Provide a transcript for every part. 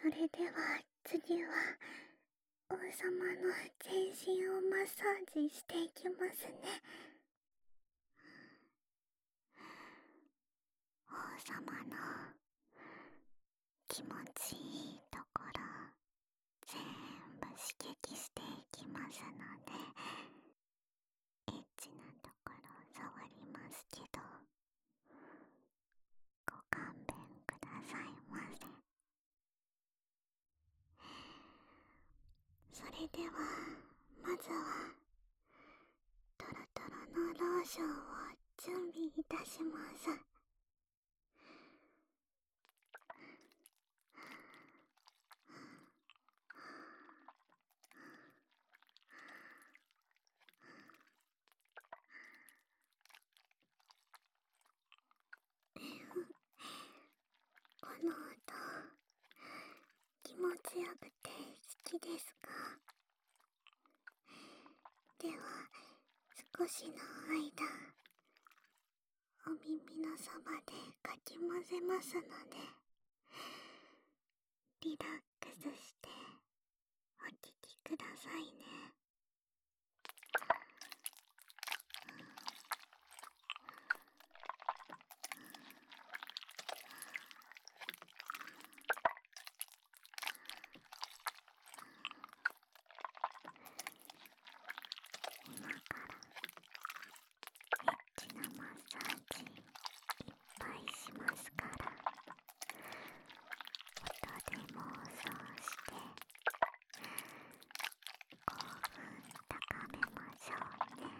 それでは次は王様の全身をマッサージしていきますね。王様の気持ちいいところ全部刺激していきますので、エッチなところを触りますけどご勘弁くださいませ。それではまずはトロトロのローションを準備いたします。この音気持ちよくて好きですか？では少しの間お耳のそばでかき混ぜますので、リラックスしてお聞きくださいね。今からエッチなマッサージいっぱいしますから、音で妄想して興奮高めましょうね。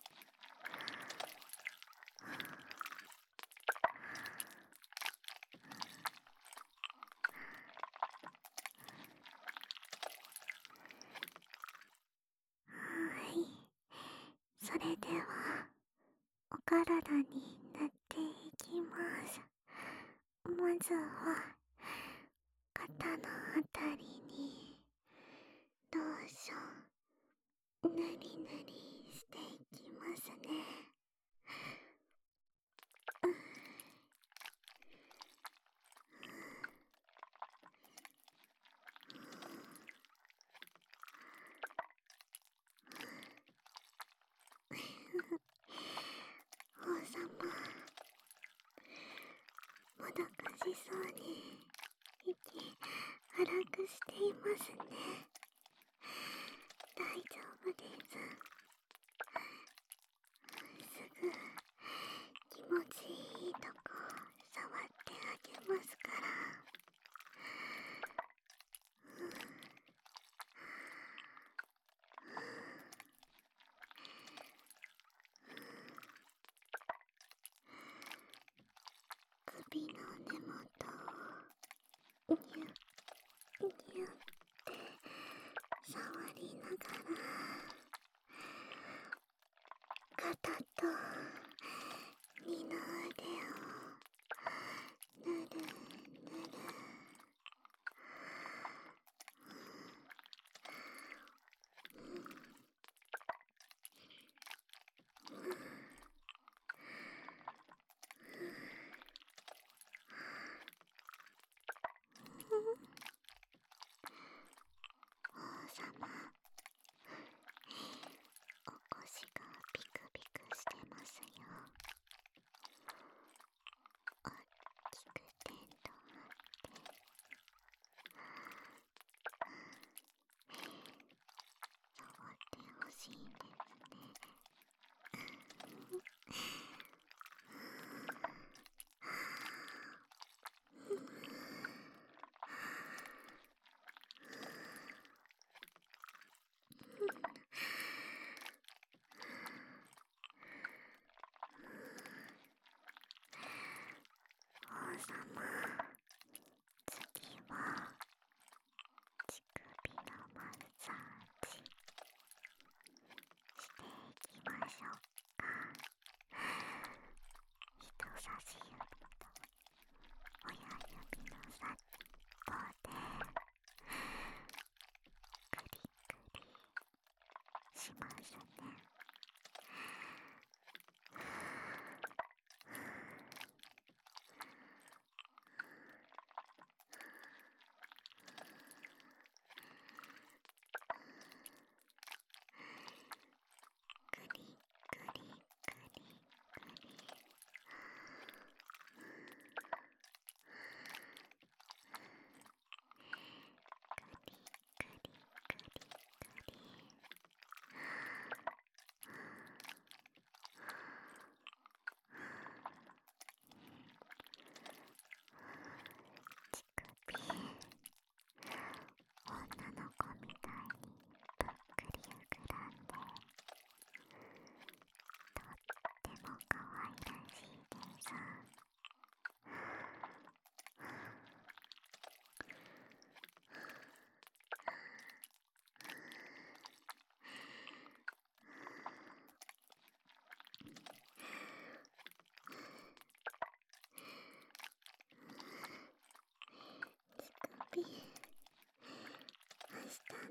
はい、それではお体に塗っていきます。まずは肩のあたりにローション塗り塗りしていきますね。王様、もどかしそうに息荒くしていますね。大丈夫です。すぐ気持ちいいとこ触ってあげますから。首の根元をギュッギュッて触りながら肩と二の腕をぬるぬる。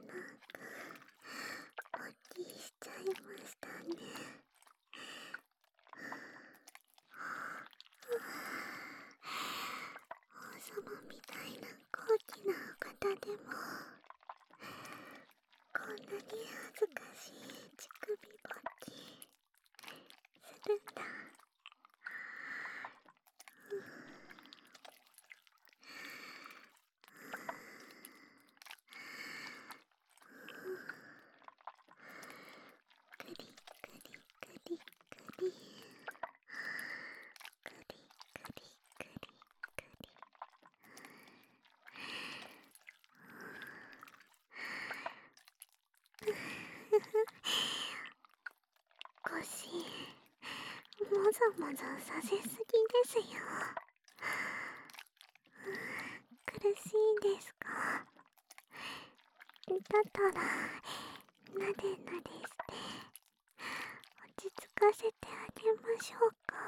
ポッキーしちゃいましたね。王様みたいな高貴なお方でもこんなに恥ずかしい乳首ポッキーするんだ。クリクリクリクリクリクリクリクリ腰もぞもぞさせすぎですよ。苦しいですか？だったらなでなでして落ち着かせてあげましょうか。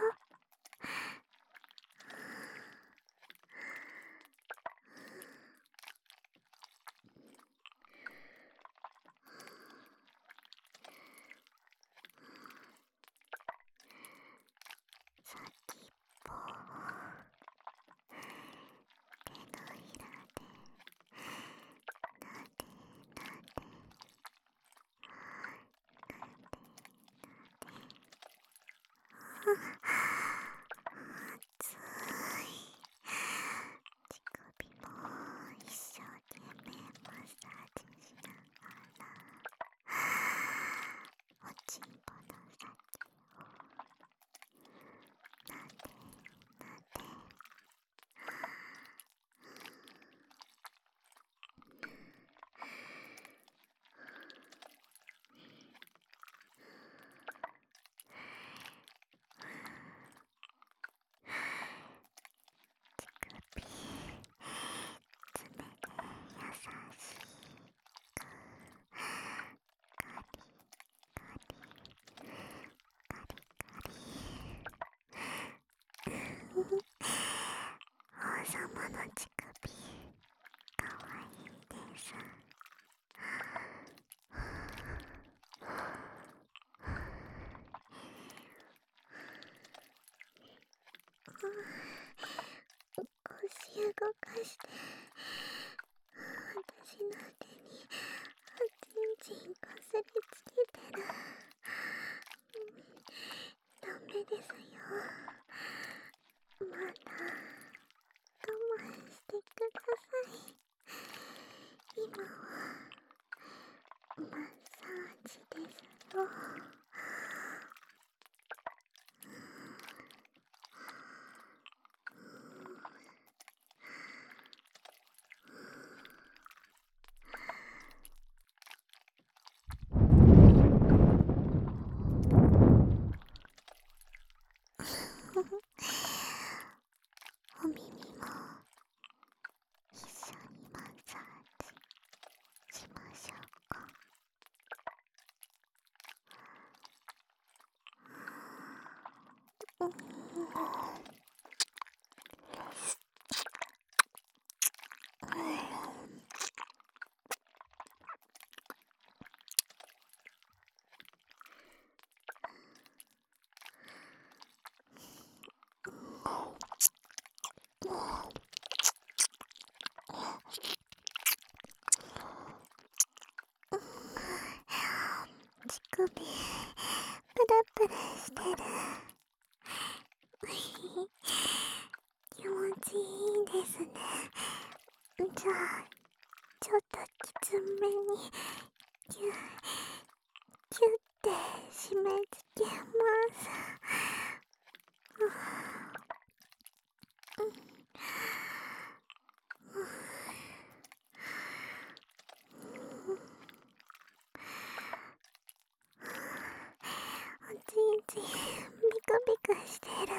先っぽを手のひらでなでなで熱い乳首も一生懸命マッサージしながらおちんぽの先をなでなで乳首爪で優しくカリカリカリカリ王様の乳首かわいいです。腰動かして私の手におちんちんこすりつけてる。ダメですよ。まだ我慢してください。今はマッサージですよ。お耳も一緒にマッサージしましょうか。乳首プラプラしてる。気持ちいいですね。じゃあちょっときつめにキュッキュッて締め付けます。おちんちんビクビクしてる。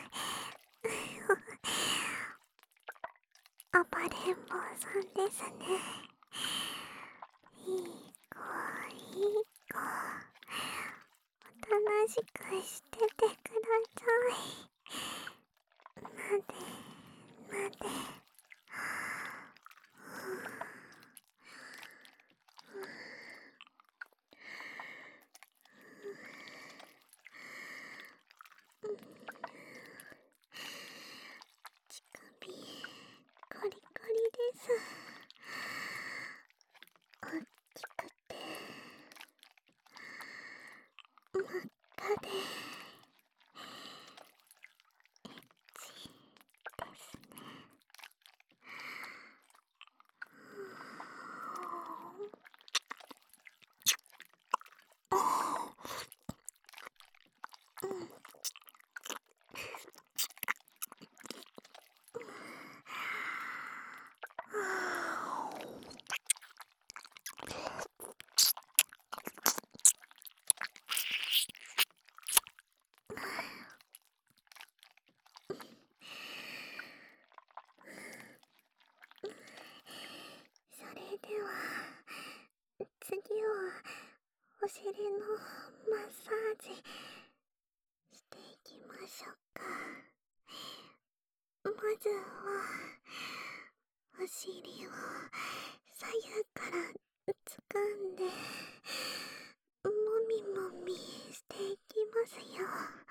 暴れん坊さんですね。いい子いい子、おとなしくしててください。なでなでです。大きくて真っ赤でちですね。それでは次はお尻のマッサージしていきましょうか。まずはお尻を左右から掴んでもみもみしていきますよ。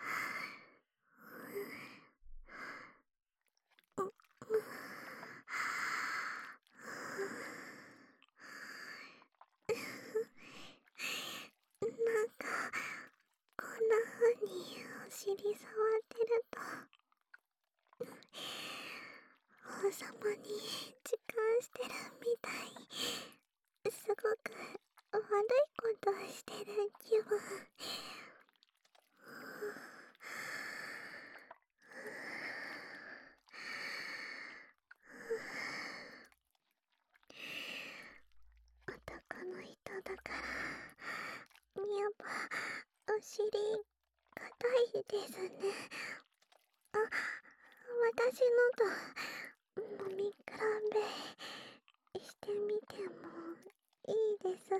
なんかこんな風にお尻触ってると王様に時間してるみたい。すごく悪いことしてる気分。男の人だからやっぱお尻硬いですね。あ、私のと飲み比べしてみてもいいですよ。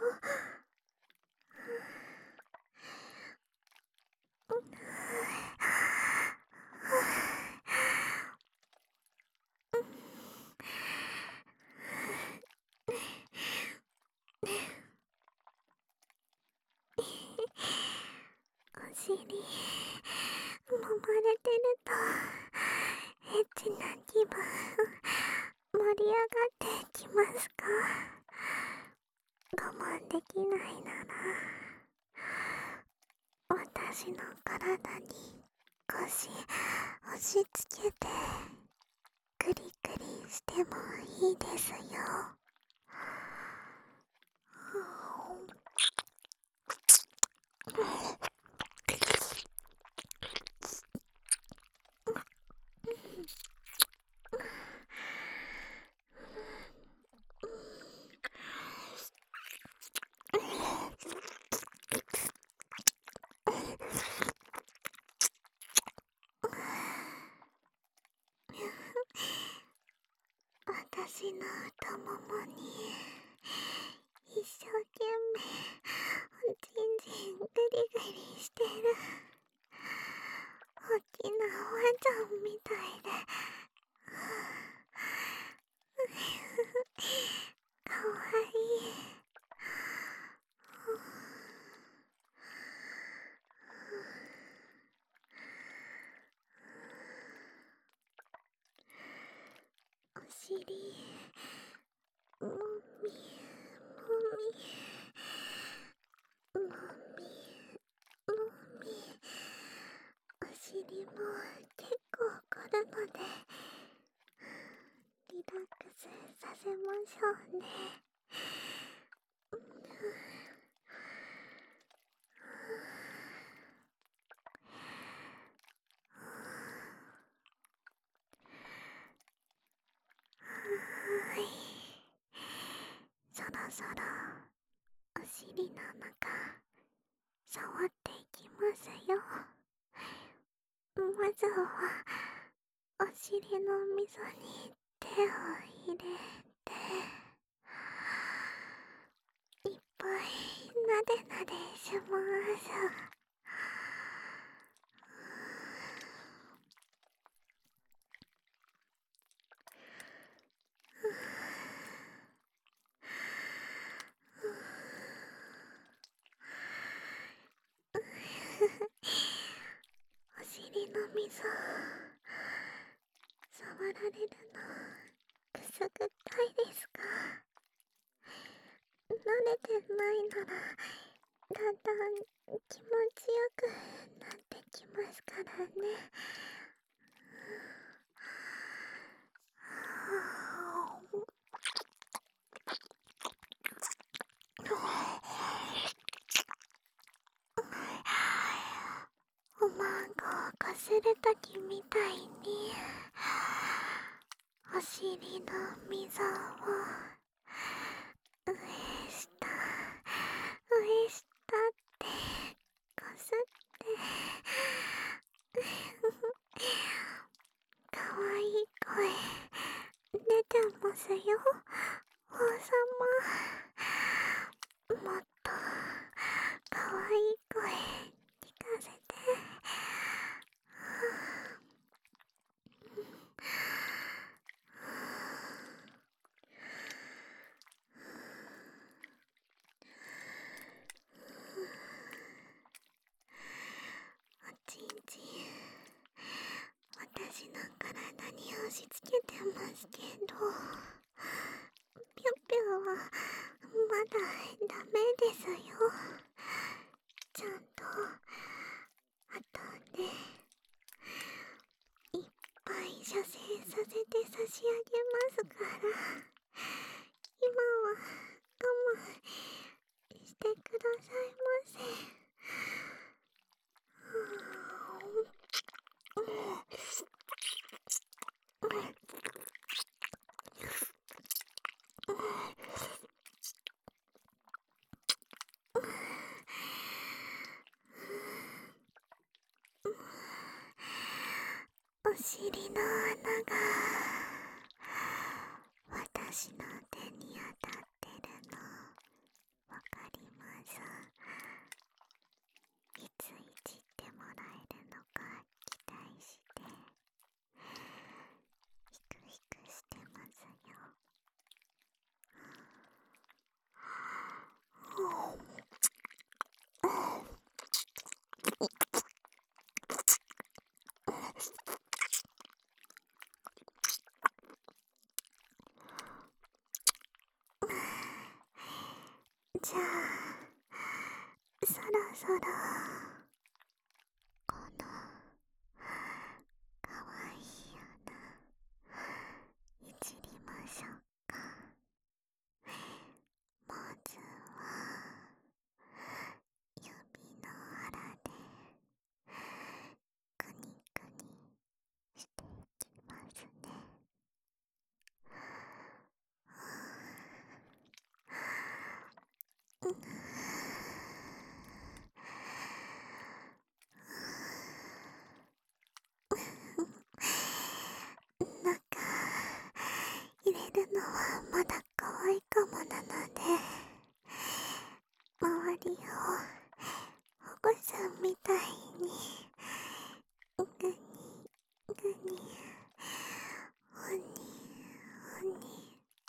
お尻揉まれてるとエッチな気分盛り上がってきますか？我慢できないなら私の体に少し押し付けてクリクリしてもいいですよ。私の太ももに一生懸命おちんちんグリグリしてる大きなワンちゃんみたいでかわいい。お尻もみもみもみもみ、お尻も結構凝るのでリラックスさせましょうね。はい、そろそろお尻の中触っていきますよ。まずはお尻の溝に手を入れていっぱいなでなでします。お尻の溝触られるの癖すぐったいですが、慣れてないならだんだん気持ちよくなってきますからね。おまんこをこするときみたいにお尻の溝を上下上下ってこすってかわいい声出てますよ、王様。もっとかわいい声聞かせて。おちんちん、私の体に押し付けてますけど、ぴょぴょはまだダメですよ。ちゃんと後でいっぱい射精させて差し上げますから、今は我慢してくださいませ。お尻の穴が私の手に当たってるのわかります。いついじってもらえるのか期待してヒクヒクしてますよ。じゃあそろそろこのかわいい穴いじりましょうか。まずは指の腹でくにくにしていきますね。中入れるのはまだ可愛いかもなので、周りを保護さんみたいにグニグニホニホニ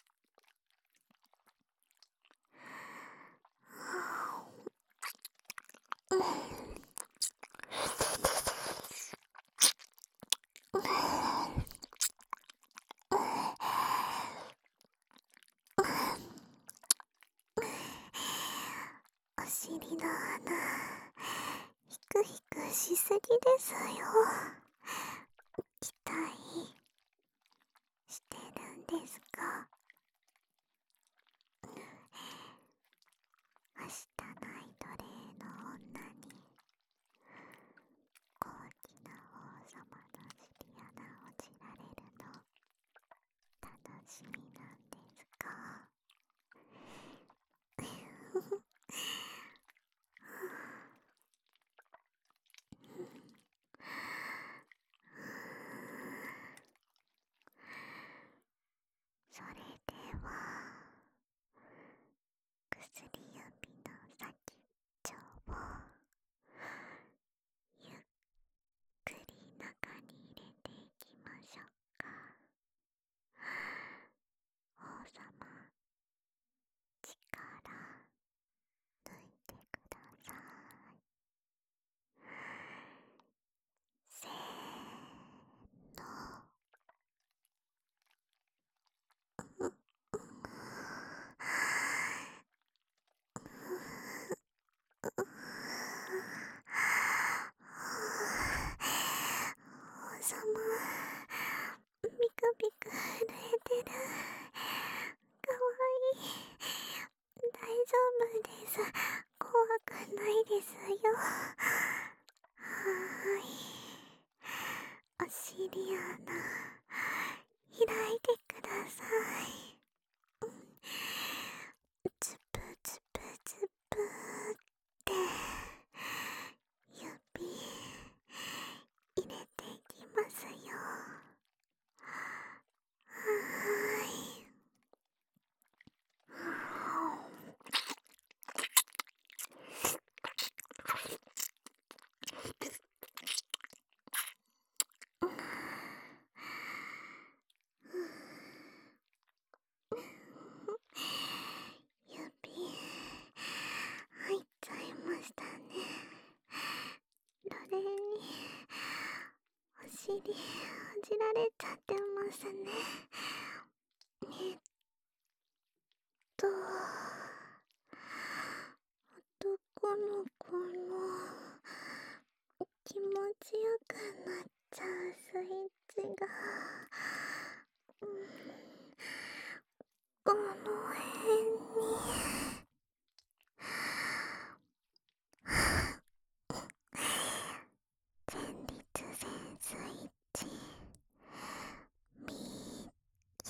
お尻の穴ヒクヒクしすぎですよ。期待してるんですか？明日のアイドルの女に高貴な王様の尻穴を切られるの楽しみなんですか？それでは薬指の先っちょをゆっくり中に入れていきましょうか。王様、力抜いてください。せーの。 尻じられちゃってますね。えっと、男の子の気持ちよくなっちゃうスイッチが、この辺に前立腺スイッチ見て、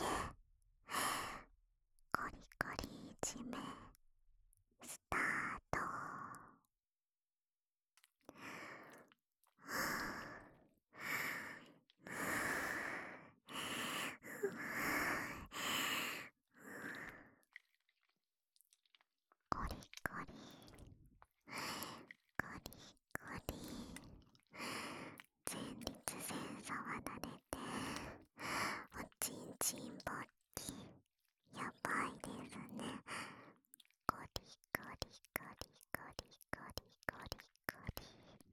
コリコリいじめスタート。コリコリコリコリ、前立腺触られておちんちんぼっき、やばいですね。コリコリコリコリコリコリコリ、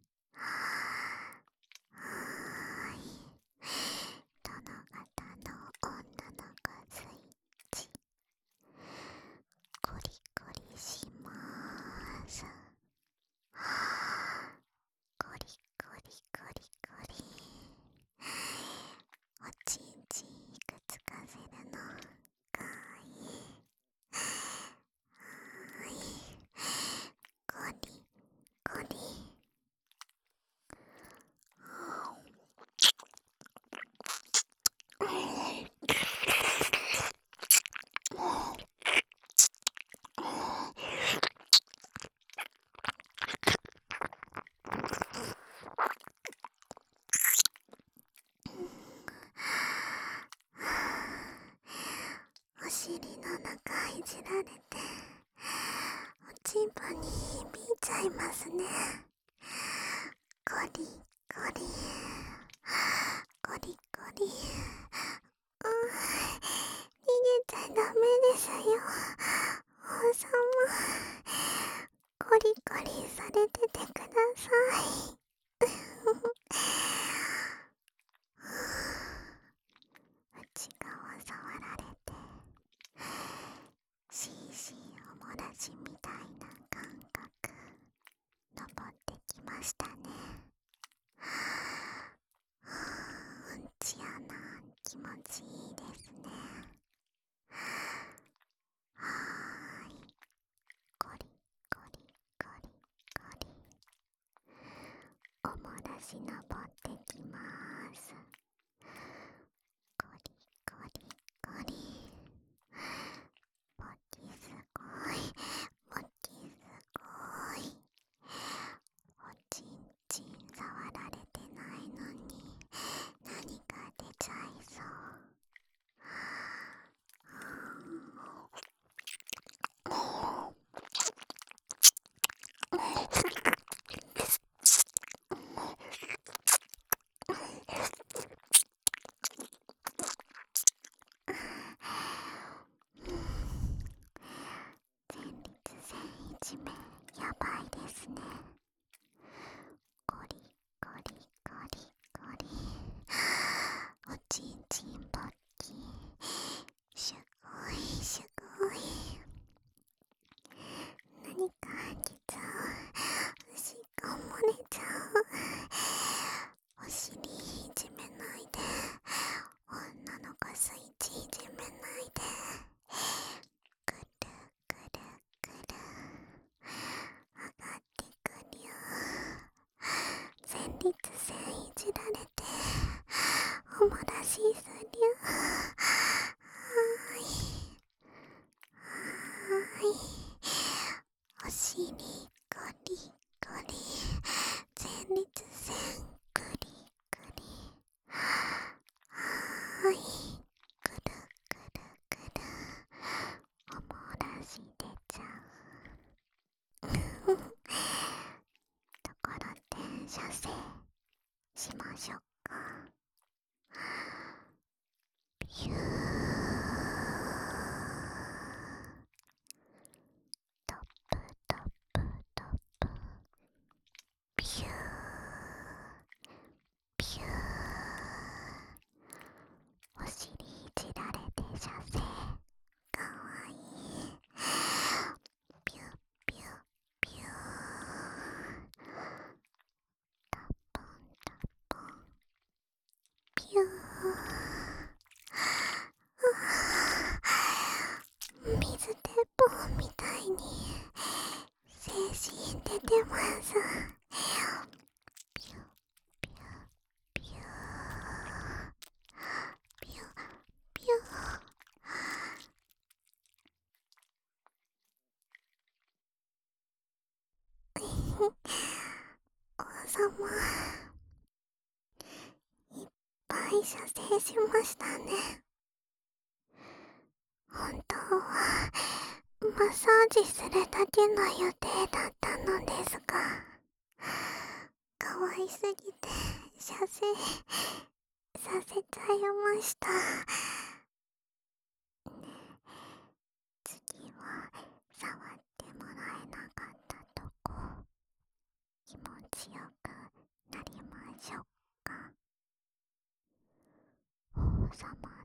はーい、殿方の女の子スイッチ、コリコリしまーす。コリコリコリコリ、おちんちんいくつかせるのかいい。はい、コリコリ、お尻の中いじられておちんぽに響いちゃいますね。コリコリコリコリ、逃げちゃダメですよ、王様。コリコリされててください。内側触られてシーシーおもらしみたいな感覚登ってきましたね。うんちやな、気持ちいいですね。はーい、コリコリコリコリ、おもらし登ってきまーす。コリコリコリ、ボキすごい、ボキすごい。おちんちん触られてないのに何か出ちゃいそう。前立腺いじめやばいですね。コリコリコリコリ、おちんちんぼっき、すごいすごい。何か来ちゃう、しっこ漏れちゃう。お尻いじめないで、女の子スイッチいじめないで。くるくるくる、上がってくるよ。前立腺いじられておもらしするよ。はーいはーい、お尻コリコリ、前立腺クリクリ、はーい、くるくるくる、おもらし出ちゃう。ところてん射精しましょうか。ピュー、トップトップトップ、ピューピュー、 子出てます。ピュピュピュピュピュ。王様、いっぱい射精しましたね。本当はマッサージするだけの予定だったのですが、可愛すぎて射精させちゃいました。次は触ってもらえなかったとこ、気持ちよくなりましょうか。王様